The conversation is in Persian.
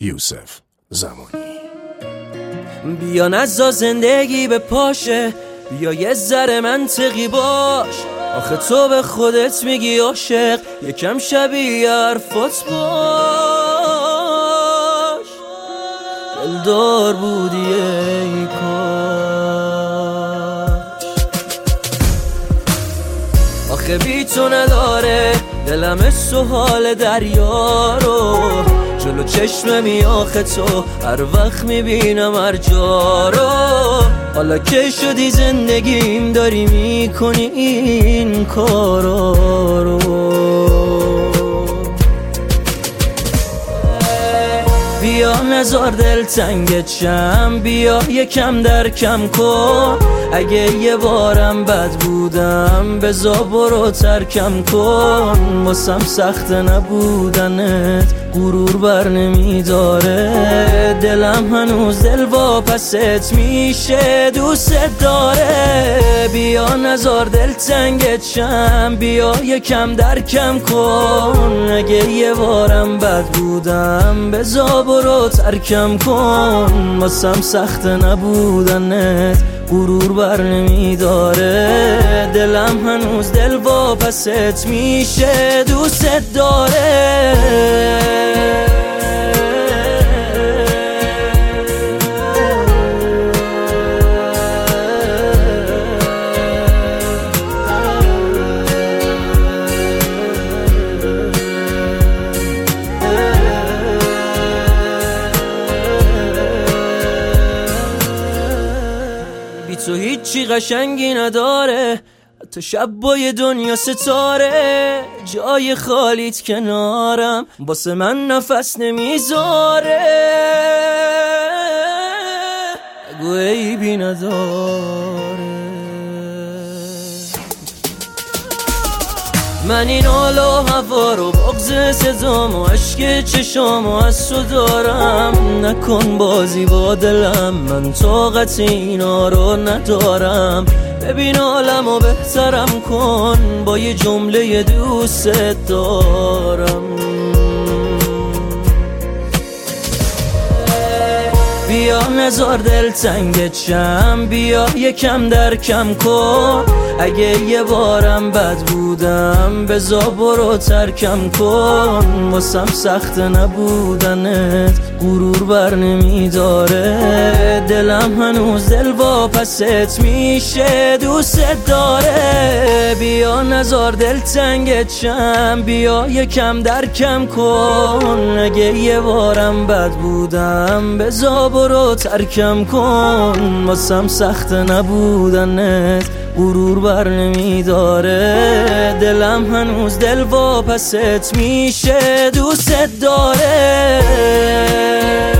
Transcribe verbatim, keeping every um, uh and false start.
یوسف زمانی. بیا نزا زندگی به پاشه، بیا یه ذره منطقی باش. آخه تو به خودت میگی عاشق، یکم شبیه حرفات باش. دلدار بودی ای کاش. آخه بی تو نداره دلم سوال دریا رو، جلو چشممی آخه تو هر وقت میبینم هر جا رو. حالا که شدی زندگیم داری میکنی این کارا رو. بیا نزار دل تنگت شم، بیا یکم در کم کن. اگه یه بارم بد بودم بزا برو ترکم کن. واسم سخت نبودنت غرور بر نمیداره، دلم هنوز دل واپست میشه دوست داره. بیا نزار دل تنگت شم، بیا یکم در کم کن. اگه یه بارم بد بودم بزا برو ترکم کن. واسم سخت نبودنت غرور بر نمیداره، دلم هنوز دل واپست میشه دوست داره. تو هیچی قشنگی نداره، حتی شب بای دنیا ستاره. جای خالیت کنارم واسه من نفس نمیذاره. بگو عیبی نداره. من این حال و هوا رو بغض صدام و عشق چشام و از تو دارم. نکن بازی با دلم، من طاقت اینا رو ندارم. ببین حالم و بهترم کن با یه جمله دوست دارم. بیا نزار دل تنگت شم، بیا یکم در کم کن. اگه یه بارم بد بودم بزا برو ترکم کن. واسم سخت نبودنت غرور بر نمیداره، دلم هنوز دل واپست میشه دوست داره. بیا نزار دل تنگت شم، بیا یکم در کم کن. اگه یه بارم بد بودم بزا برو ترکم کن. واسم سخت نبودنت غرور بر نمیداره، دلم هنوز دل واپست میشه دوست داره.